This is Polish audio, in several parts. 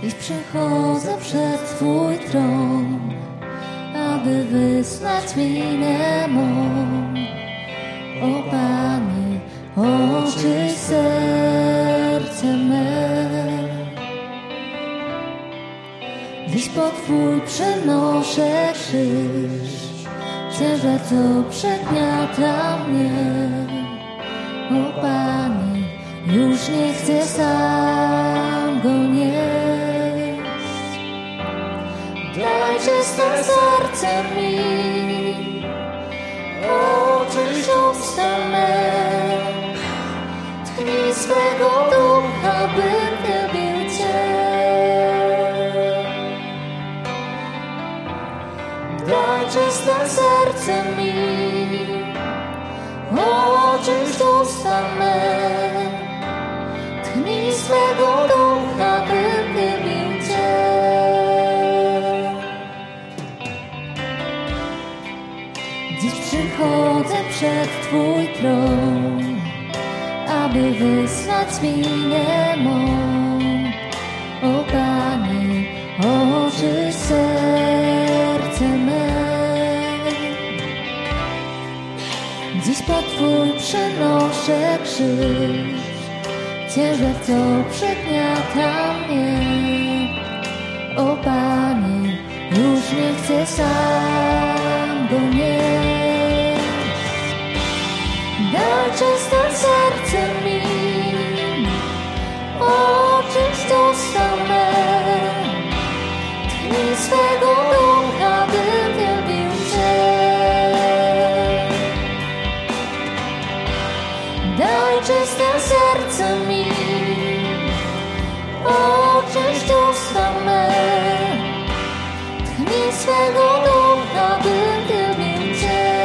Dziś przychodzę przed Twój tron, aby wysłać winę mą. O Panie, oczyść serce me. Dziś pod Twój przenoszę krzyż, ciężar, co przegniata mnie. O Panie, już nie chcę sam go nieść. Daj czyste serce mi, oczyść usta me. Tchnij swego ducha, bym wielbił Cię. Daj czyste serce mi, oczyść usta me. Tchnij swego ducha, bym wielbił Cię. Dziś przychodzę przed Twój tron, aby wysłać winę mą. O Panie, oczyść serce me. Dziś pod Twój przenoszę krzyż, ciężar, co przegniata mnie. O Panie, już nie chcę sam go nieść. Daj czyste serce mi, oczyść usta me. Tchnij swego ducha, bym wielbił Cię. Daj czyste serce mi, oczyść usta me. Tchnij swego ducha, bym wielbił Cię.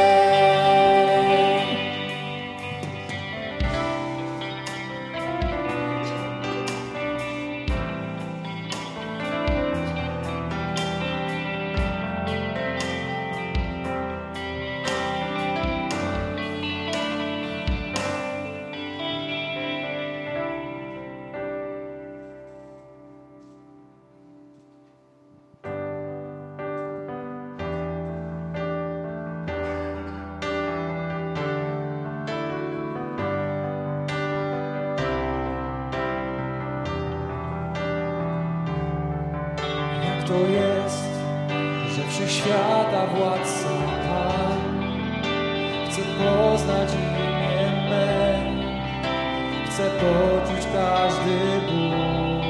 To jest, że wszechświata władca Pan chce poznać imię me, chce poczuć każdy ból.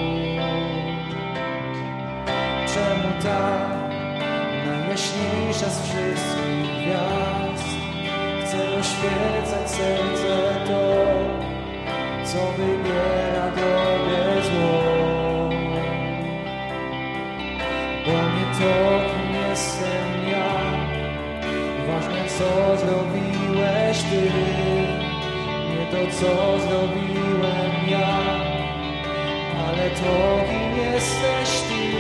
Czemu ta najjaśniejsza z wszystkich gwiazd chce oświecać serce to, co wybiera drogę złą? Bo nie to, kim jestem ja, ważne, co zrobiłeś Ty, nie to, co zrobiłem ja, ale to, kim jesteś Ty.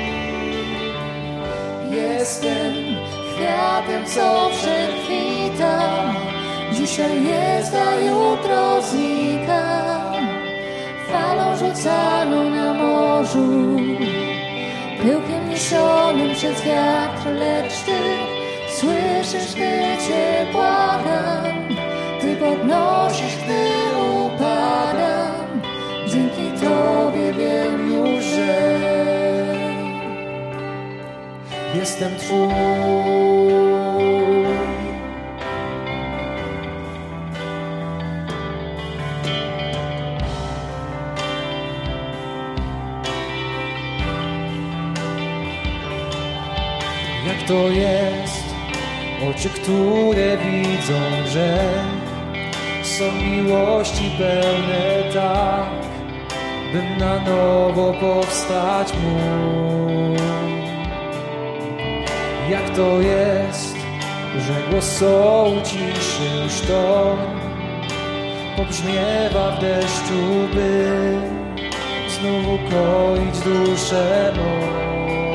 Jestem kwiatem, co przekwita, dzisiaj jest, a jutro znika. Falą rzucaną na morzu, pyłkiem niesionym przez wiatr, lecz Ty słyszysz, gdy Cię błagam. Ty podnosisz, gdy upadam. Dzięki Tobie wiem już, że jestem Twój. Jak to jest, oczy, które widzą grzech, są miłości pełne tak, bym na nowo powstać mógł. Jak to jest, że głos sołu ciszy sztorm pobrzmiewa w deszczu, by znów ukoić duszę mą.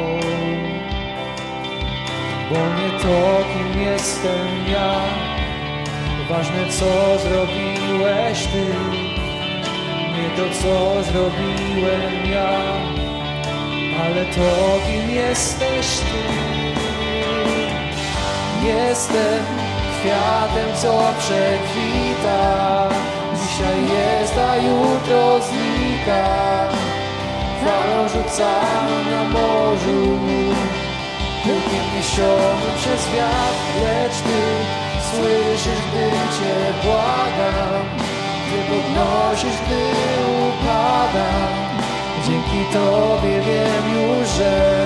Bo nie to, kim jestem ja, ważne, co zrobiłeś Ty, nie to, co zrobiłem ja, ale to, kim jesteś Ty. Jestem kwiatem, co przekwita, dzisiaj jest, a jutro znika. Falą rzucaną na morzu, pyłkiem niesionym przez wiatr, lecz Ty słyszysz, gdy Cię błagam, Ty podnosisz, gdy upadam. Dzięki Tobie wiem już, że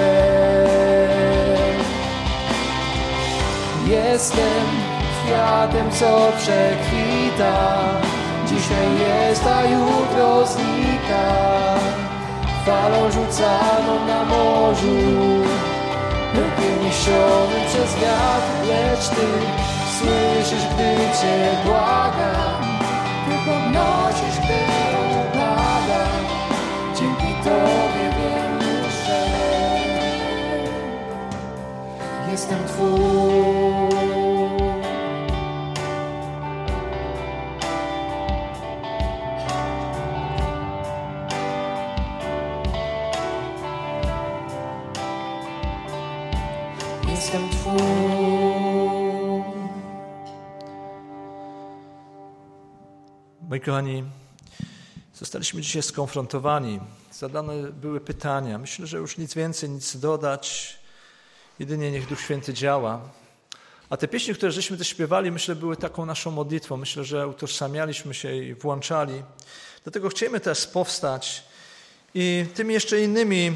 jestem kwiatem, co przekwita, dzisiaj jest, a jutro znika. Falą rzucaną na morzu, pyłkiem niesionym przez wiatr, lecz Ty słyszysz, gdy Cię błagam, Ty podnosisz, gdy upadam. Dzięki Tobie wiem już, że jestem Twój. Jestem Twój. Moi kochani, zostaliśmy dzisiaj skonfrontowani. Zadane były pytania. Myślę, że już nic więcej, nic dodać. Jedynie niech Duch Święty działa. A te pieśni, które żeśmy też śpiewali, myślę, były taką naszą modlitwą. Myślę, że utożsamialiśmy się i włączali. Dlatego chcemy też powstać i tymi jeszcze innymi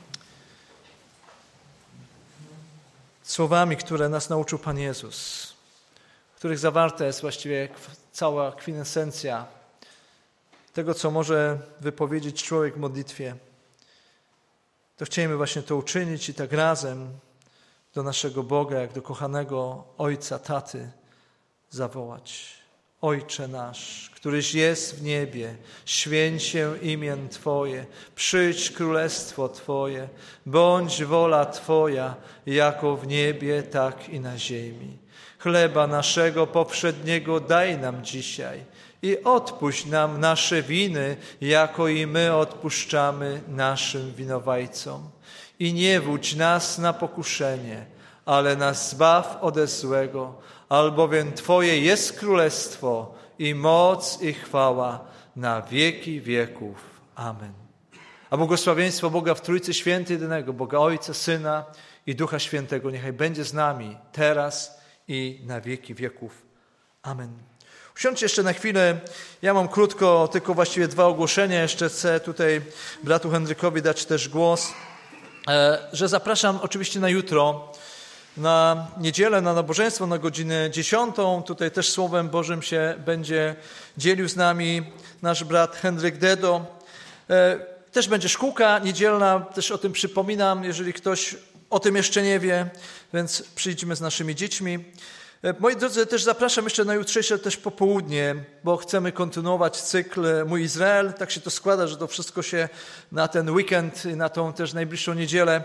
słowami, które nas nauczył Pan Jezus, w których zawarta jest właściwie cała kwintesencja tego, co może wypowiedzieć człowiek w modlitwie, to chcielibyśmy właśnie to uczynić i tak razem do naszego Boga, jak do kochanego Ojca, Taty zawołać. Ojcze nasz, któryś jest w niebie, święć się imię Twoje, przyjdź królestwo Twoje, bądź wola Twoja, jako w niebie, tak i na ziemi. Chleba naszego powszedniego daj nam dzisiaj i odpuść nam nasze winy, jako i my odpuszczamy naszym winowajcom. I nie wódź nas na pokuszenie, ale nas zbaw ode złego, albowiem Twoje jest królestwo i moc i chwała na wieki wieków. Amen. A błogosławieństwo Boga w Trójcy Świętej jedynego, Boga Ojca, Syna i Ducha Świętego, niechaj będzie z nami teraz i na wieki wieków. Amen. Usiądźcie jeszcze na chwilę. Ja mam krótko, tylko właściwie 2 ogłoszenia. Jeszcze chcę tutaj bratu Henrykowi dać też głos, że zapraszam oczywiście na jutro, na niedzielę, na nabożeństwo na godzinę 10. Tutaj też Słowem Bożym się będzie dzielił z nami nasz brat Henryk Dedo. Też będzie szkółka niedzielna, też o tym przypominam, jeżeli ktoś o tym jeszcze nie wie, więc przyjdźmy z naszymi dziećmi. Moi drodzy, też zapraszam jeszcze na jutrzejsze też popołudnie, bo chcemy kontynuować cykl Mój Izrael. Tak się to składa, że to wszystko się na ten weekend, na tą też najbliższą niedzielę.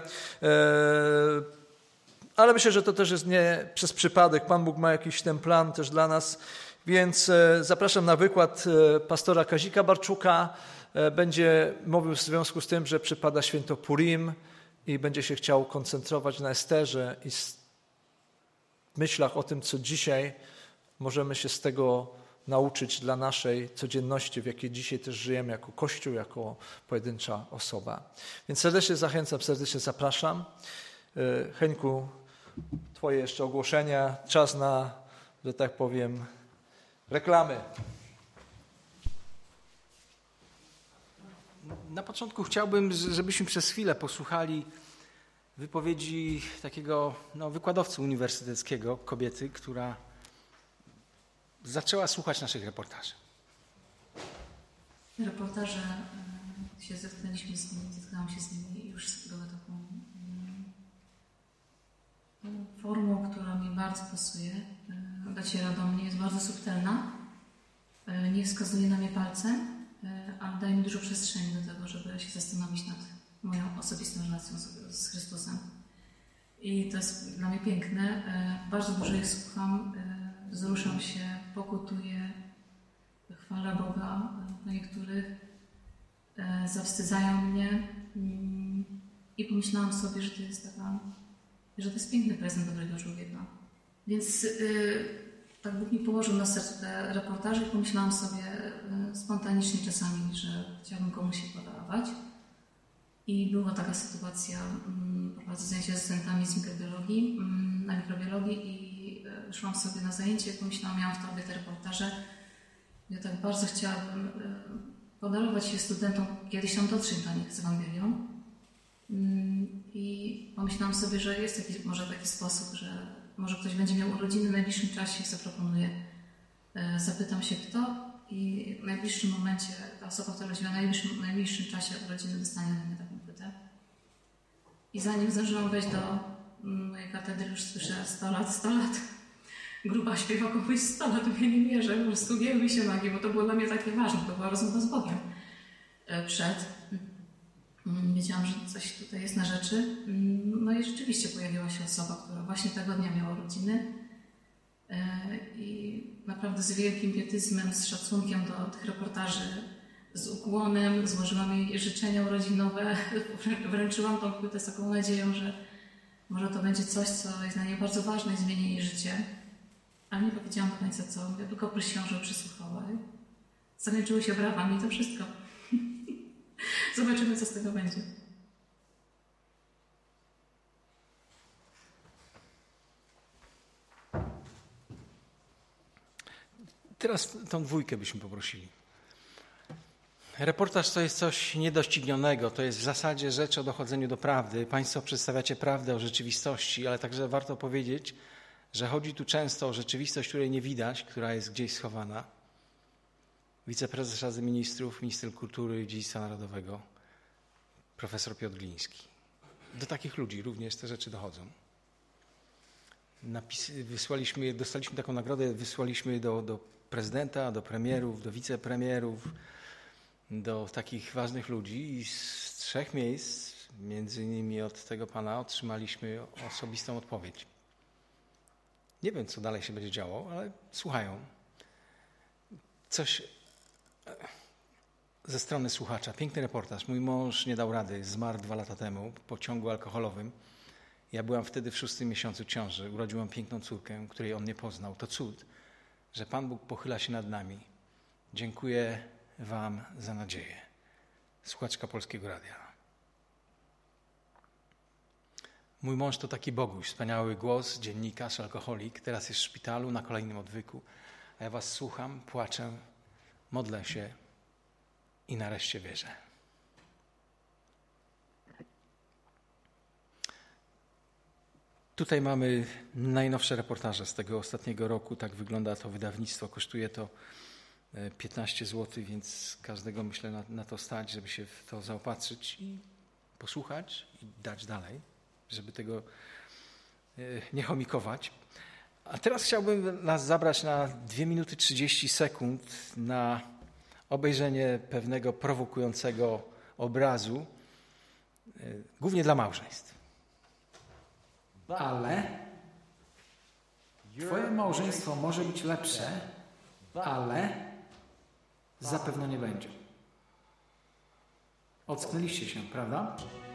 Ale myślę, że to też jest nie przez przypadek. Pan Bóg ma jakiś ten plan też dla nas. Więc zapraszam na wykład pastora Kazika Barczuka. Będzie mówił w związku z tym, że przypada święto Purim i będzie się chciał koncentrować na Esterze i myślach o tym, co dzisiaj możemy się z tego nauczyć dla naszej codzienności, w jakiej dzisiaj też żyjemy jako Kościół, jako pojedyncza osoba. Więc serdecznie zachęcam, serdecznie zapraszam. Heńku, Twoje jeszcze ogłoszenia, czas na, że tak powiem, reklamy. Na początku chciałbym, żebyśmy przez chwilę posłuchali wypowiedzi takiego wykładowcy uniwersyteckiego, kobiety, która zaczęła słuchać naszych reportaży. Reportaże zetknęłam się z nimi i już były taką formą, która mi bardzo pasuje, dociera do mnie, jest bardzo subtelna, nie wskazuje na mnie palcem, ale daje mi dużo przestrzeni do tego, żeby się zastanowić nad moją osobistą relacją z Chrystusem. I to jest dla mnie piękne. Bardzo dużo ich słucham, wzruszam się, pokutuję, chwalę Boga. Do niektórych zawstydzają mnie I pomyślałam sobie, że to jest piękny prezent dobrego człowieka. Więc tak Bóg mi położył na sercu te reportaże i pomyślałam sobie spontanicznie czasami, że chciałabym komuś się podarować. I była taka sytuacja, prowadzę zajęcia z studentami z mikrobiologii, na mikrobiologii i szłam sobie na zajęcie i pomyślałam, miałam w torbie te reportaże. Ja tak bardzo chciałabym podarować się studentom, kiedyś tam dotrzeć do nich z Ewangelią. I pomyślałam sobie, że jest jakiś może taki sposób, że może ktoś będzie miał urodziny w najbliższym czasie i zaproponuję. Zapytam się kto i w najbliższym momencie ta osoba, która rodziła w najbliższym czasie urodziny, dostanie na mnie taką płytę. I zanim zdążyłam wejść do mojej katedry, już słyszę 100 lat. Gruba śpiewa komuś 100 lat, ja nie wierzę, po prostu nie mi się nogi, bo to było dla mnie takie ważne, to była rozmowa z Bogiem Wiedziałam, że coś tutaj jest na rzeczy. No i rzeczywiście pojawiła się osoba, która właśnie tego dnia miała urodziny. I naprawdę z wielkim pietyzmem, z szacunkiem do tych reportaży, z ukłonem złożyłam jej życzenia urodzinowe. Wręczyłam tą płytę z taką nadzieją, że może to będzie coś, co jest dla niej bardzo ważne i zmieni jej życie. Ale nie powiedziałam do końca co. Ja tylko prosiłam, żeby przysłuchała. Zakończyły się brawami i to wszystko. Zobaczymy, co z tego będzie. Teraz tą dwójkę byśmy poprosili. Reportaż to jest coś niedoścignionego, to jest w zasadzie rzecz o dochodzeniu do prawdy. Państwo przedstawiacie prawdę o rzeczywistości, ale także warto powiedzieć, że chodzi tu często o rzeczywistość, której nie widać, która jest gdzieś schowana. Wiceprezes Rady Ministrów, minister kultury i dziedzictwa narodowego, profesor Piotr Gliński. Do takich ludzi również te rzeczy dochodzą. Dostaliśmy taką nagrodę, wysłaliśmy do prezydenta, do premierów, do wicepremierów, do takich ważnych ludzi i z 3 miejsc, między innymi od tego pana, otrzymaliśmy osobistą odpowiedź. Nie wiem, co dalej się będzie działo, ale słuchają. Coś ze strony słuchacza. Piękny reportaż. Mój mąż nie dał rady, zmarł 2 lata temu po ciągu alkoholowym. Ja byłam wtedy w 6. miesiącu ciąży. Urodziłam piękną córkę, której on nie poznał. To cud, że Pan Bóg pochyla się nad nami. Dziękuję wam za nadzieję. Słuchaczka Polskiego Radia. Mój mąż to taki Boguś, wspaniały głos, dziennikarz, alkoholik. Teraz jest w szpitalu na kolejnym odwyku. A ja was słucham, płaczę, modlę się i nareszcie wierzę. Tutaj mamy najnowsze reportaże z tego ostatniego roku. Tak wygląda to wydawnictwo. Kosztuje to 15 zł, więc każdego myślę na to stać, żeby się w to zaopatrzyć i posłuchać i dać dalej, żeby tego nie chomikować. A teraz chciałbym nas zabrać na 2 minuty 30 sekund na obejrzenie pewnego prowokującego obrazu, głównie dla małżeństw. Ale twoje małżeństwo może być lepsze, ale zapewne nie będzie. Ocknęliście się, prawda?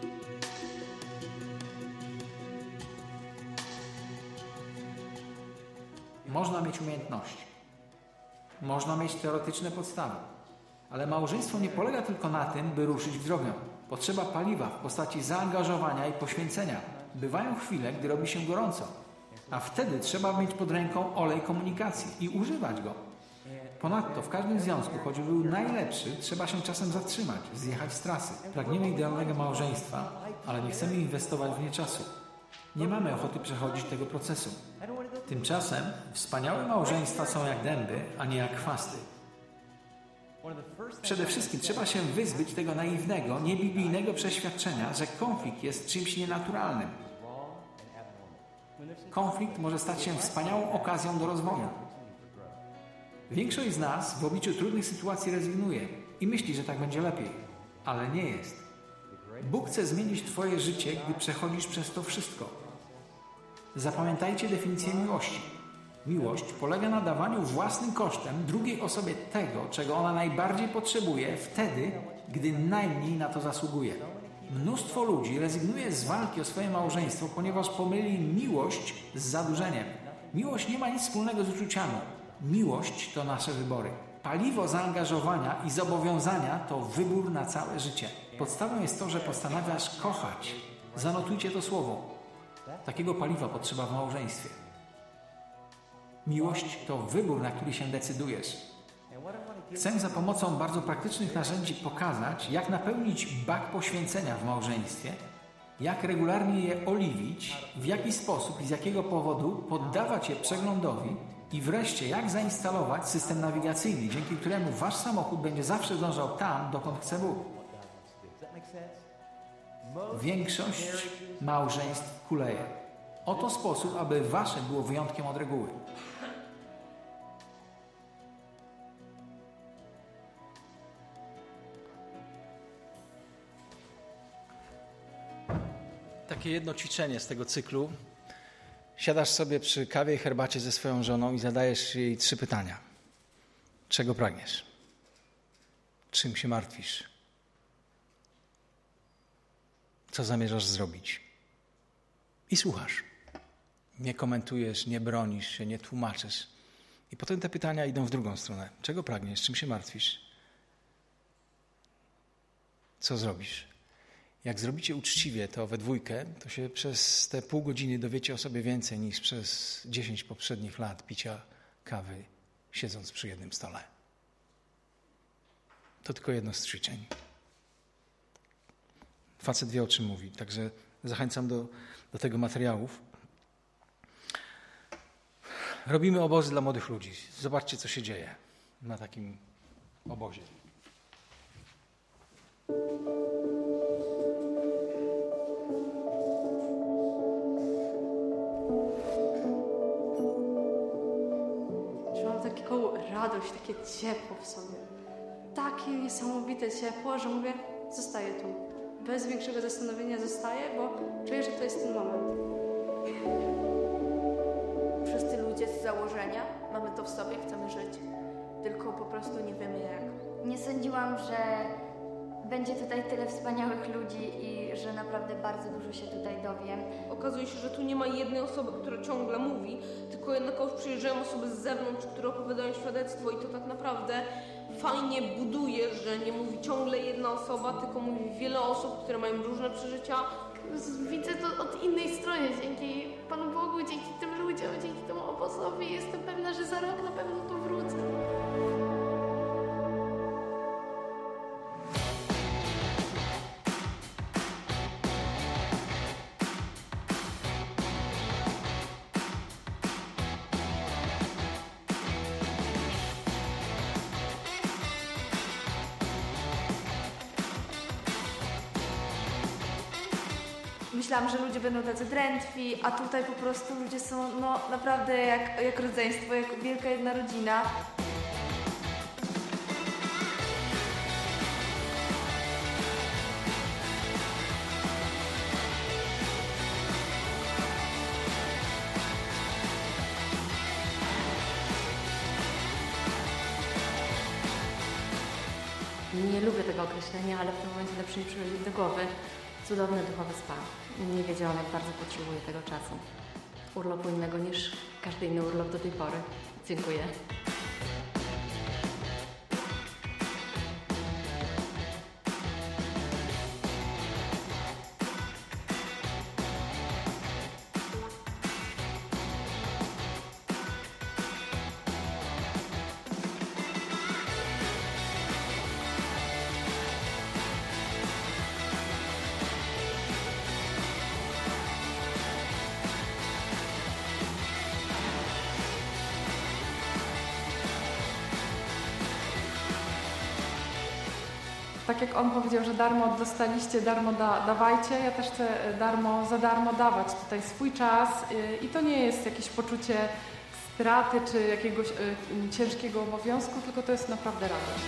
Można mieć umiejętności. Można mieć teoretyczne podstawy. Ale małżeństwo nie polega tylko na tym, by ruszyć w drogę. Potrzeba paliwa w postaci zaangażowania i poświęcenia. Bywają chwile, gdy robi się gorąco. A wtedy trzeba mieć pod ręką olej komunikacji i używać go. Ponadto w każdym związku, choć był najlepszy, trzeba się czasem zatrzymać, zjechać z trasy. Pragniemy idealnego małżeństwa, ale nie chcemy inwestować w nie czasu. Nie mamy ochoty przechodzić tego procesu. Tymczasem wspaniałe małżeństwa są jak dęby, a nie jak chwasty. Przede wszystkim trzeba się wyzbyć tego naiwnego, niebiblijnego przeświadczenia, że konflikt jest czymś nienaturalnym. Konflikt może stać się wspaniałą okazją do rozwoju. Większość z nas w obliczu trudnych sytuacji rezygnuje i myśli, że tak będzie lepiej, ale nie jest. Bóg chce zmienić twoje życie, gdy przechodzisz przez to wszystko. Zapamiętajcie definicję miłości. Miłość polega na dawaniu własnym kosztem drugiej osobie tego, czego ona najbardziej potrzebuje, wtedy, gdy najmniej na to zasługuje. Mnóstwo ludzi rezygnuje z walki o swoje małżeństwo, ponieważ pomyli miłość z zadłużeniem. Miłość nie ma nic wspólnego z uczuciami. Miłość to nasze wybory. Paliwo zaangażowania i zobowiązania to wybór na całe życie. Podstawą jest to, że postanawiasz kochać. Zanotujcie to słowo. Takiego paliwa potrzeba w małżeństwie. Miłość to wybór, na który się decydujesz. Chcę za pomocą bardzo praktycznych narzędzi pokazać, jak napełnić bak poświęcenia w małżeństwie, jak regularnie je oliwić, w jaki sposób i z jakiego powodu poddawać je przeglądowi i wreszcie jak zainstalować system nawigacyjny, dzięki któremu wasz samochód będzie zawsze dążał tam, dokąd chce Bóg. Większość małżeństw kuleje. Oto sposób, aby wasze było wyjątkiem od reguły. Takie jedno ćwiczenie z tego cyklu. Siadasz sobie przy kawie i herbacie ze swoją żoną i zadajesz jej 3 pytania. Czego pragniesz? Czym się martwisz? Co zamierzasz zrobić? I słuchasz. Nie komentujesz, nie bronisz się, nie tłumaczysz. I potem te pytania idą w drugą stronę. Czego pragniesz? Czym się martwisz? Co zrobisz? Jak zrobicie uczciwie to we dwójkę, to się przez te pół godziny dowiecie o sobie więcej niż przez 10 poprzednich lat picia kawy, siedząc przy jednym stole. To tylko jedno z ćwiczeń. Facet wie, o czym mówi, także zachęcam do tego materiałów. Robimy obozy dla młodych ludzi. Zobaczcie, co się dzieje na takim obozie. Czułam taką radość, takie ciepło w sobie. Takie niesamowite ciepło, że mówię, zostaję tu. Bez większego zastanowienia zostaję, bo czuję, że to jest ten moment. Wszyscy ludzie z założenia mamy to w sobie, chcemy żyć, tylko po prostu nie wiemy jak. Nie sądziłam, że będzie tutaj tyle wspaniałych ludzi i że naprawdę bardzo dużo się tutaj dowiem. Okazuje się, że tu nie ma jednej osoby, która ciągle mówi, tylko jednakowoż przyjeżdżają osoby z zewnątrz, które opowiadają świadectwo i to tak naprawdę fajnie buduje, że nie mówi ciągle jedna osoba, tylko mówi wiele osób, które mają różne przeżycia. Widzę to od innej strony, dzięki Panu Bogu, dzięki tym ludziom, dzięki temu obozowi. Jestem pewna, że za rok na pewno tu wrócę. Myślałam, że ludzie będą tacy drętwi, a tutaj po prostu ludzie są naprawdę jak rodzeństwo, jak wielka jedna rodzina. Nie lubię tego określenia, ale w tym momencie lepsze mi przychodzi do głowy. Cudowny duchowy spa. Nie wiedziałam, jak bardzo potrzebuję tego czasu. Urlopu innego niż każdy inny urlop do tej pory. Dziękuję. Tak jak on powiedział, że darmo dostaliście, darmo dawajcie, ja też chcę za darmo dawać tutaj swój czas i to nie jest jakieś poczucie straty czy jakiegoś ciężkiego obowiązku, tylko to jest naprawdę radość.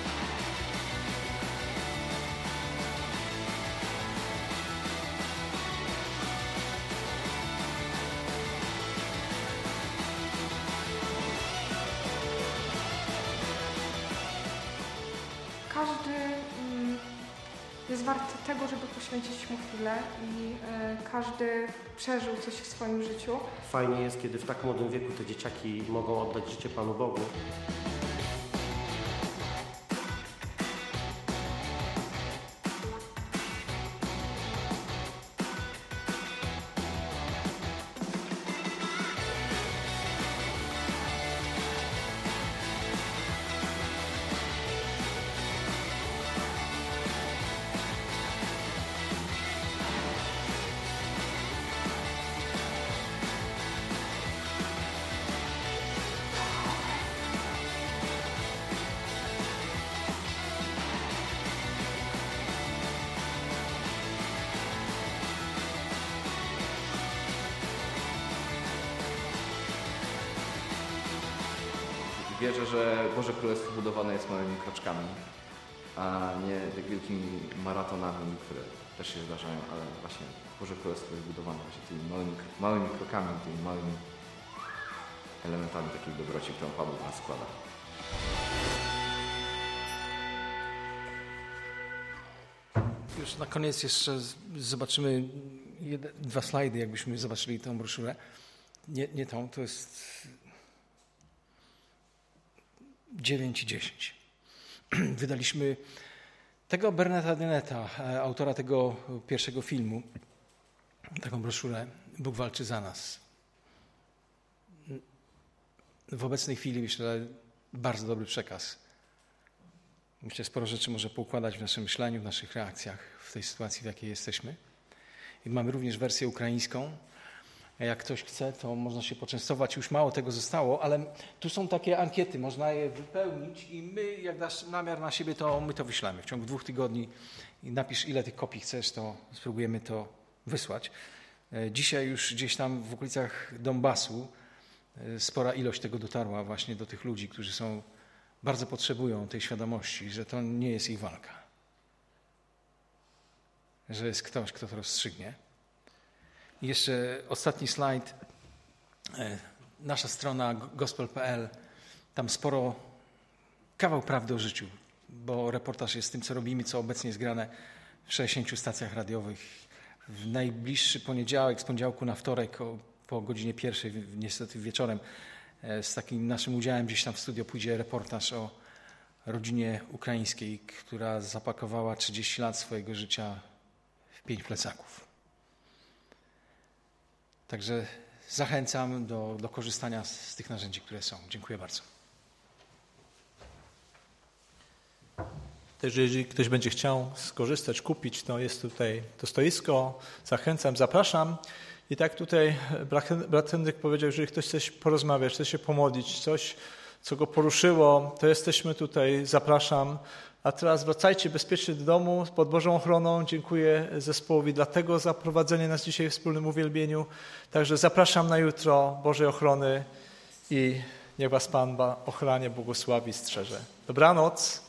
Każdy jest wart tego, żeby poświęcić mu chwilę i każdy przeżył coś w swoim życiu. Fajnie jest, kiedy w tak młodym wieku te dzieciaki mogą oddać życie Panu Bogu. Wierzę, że Boże Królestwo budowane jest małymi kroczkami, a nie tak wielkimi maratonami, które też się zdarzają, ale właśnie Boże Królestwo jest budowane właśnie tymi małymi krokami, tymi małymi elementami takiej dobroci, którą Pan Bóg nas składa. Już na koniec jeszcze zobaczymy 2 slajdy, jakbyśmy zobaczyli tę broszurę. Nie tą, to jest 9 i 10. Wydaliśmy tego Berneta Dennetta, autora tego pierwszego filmu, taką broszurę Bóg walczy za nas. W obecnej chwili myślę, bardzo dobry przekaz. Myślę, sporo rzeczy może poukładać w naszym myśleniu, w naszych reakcjach w tej sytuacji, w jakiej jesteśmy. I mamy również wersję ukraińską. Jak ktoś chce, to można się poczęstować. Już mało tego zostało, ale tu są takie ankiety, można je wypełnić i my, jak dasz namiar na siebie, to my to wyślemy w ciągu 2 tygodni. I napisz, ile tych kopii chcesz, to spróbujemy to wysłać. Dzisiaj już gdzieś tam w okolicach Donbasu spora ilość tego dotarła właśnie do tych ludzi, którzy bardzo potrzebują tej świadomości, że to nie jest ich walka. Że jest ktoś, kto to rozstrzygnie. I jeszcze ostatni slajd. Nasza strona gospel.pl. Tam sporo kawał prawdy o życiu, bo reportaż jest tym, co robimy, co obecnie jest grane w 60 stacjach radiowych. W najbliższy poniedziałek, z poniedziałku na wtorek po godzinie 1, niestety wieczorem, z takim naszym udziałem gdzieś tam w studio pójdzie reportaż o rodzinie ukraińskiej, która zapakowała 30 lat swojego życia w 5 plecaków. Także zachęcam do korzystania z tych narzędzi, które są. Dziękuję bardzo. Też jeżeli ktoś będzie chciał skorzystać, kupić, to jest tutaj to stoisko. Zachęcam, zapraszam. I tak tutaj brat Henryk powiedział, jeżeli ktoś chce porozmawiać, chce się pomodlić, coś, co go poruszyło, to jesteśmy tutaj, zapraszam. A teraz wracajcie bezpiecznie do domu pod Bożą ochroną. Dziękuję zespołowi dlatego za prowadzenie nas dzisiaj w wspólnym uwielbieniu. Także zapraszam na jutro Bożej ochrony i niech was Pan ochrania, błogosławi, strzeże. Dobranoc.